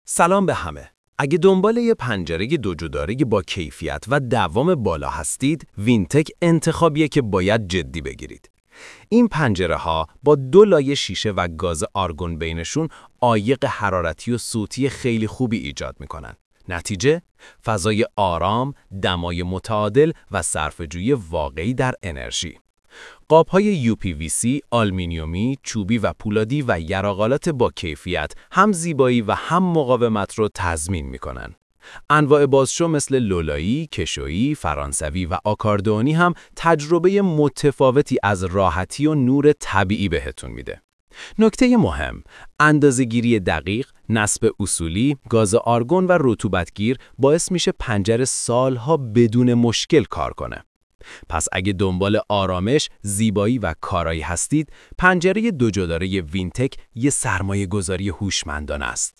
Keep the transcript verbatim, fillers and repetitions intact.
سلام به همه. اگه دنبال یه پنجره دو جداره با کیفیت و دوام بالا هستید، وینتک انتخابیه که باید جدی بگیرید. این پنجره ها با دو لایه شیشه و گاز آرگون بینشون عایق حرارتی و صوتی خیلی خوبی ایجاد میکنن. نتیجه، فضای آرام، دمای متعادل و صرفه‌جویی واقعی در انرژی. قاب‌های یو پی وی سی، آلومینیومی، چوبی و پولادی و یراقالات با کیفیت هم زیبایی و هم مقاومت رو تضمین می‌کنن. انواع بازشو مثل لولایی، کشویی، فرانسوی و آکاردئونی هم تجربه متفاوتی از راحتی و نور طبیعی بهتون میده. نکته مهم، اندازه‌گیری دقیق، نصب اصولی، گاز آرگون و رطوبتگیر باعث میشه پنجره سالها بدون مشکل کار کنه. پس اگه دنبال آرامش، زیبایی و کارایی هستید، پنجره دو جداره وینتک یه سرمایه گذاری هوشمندانه است.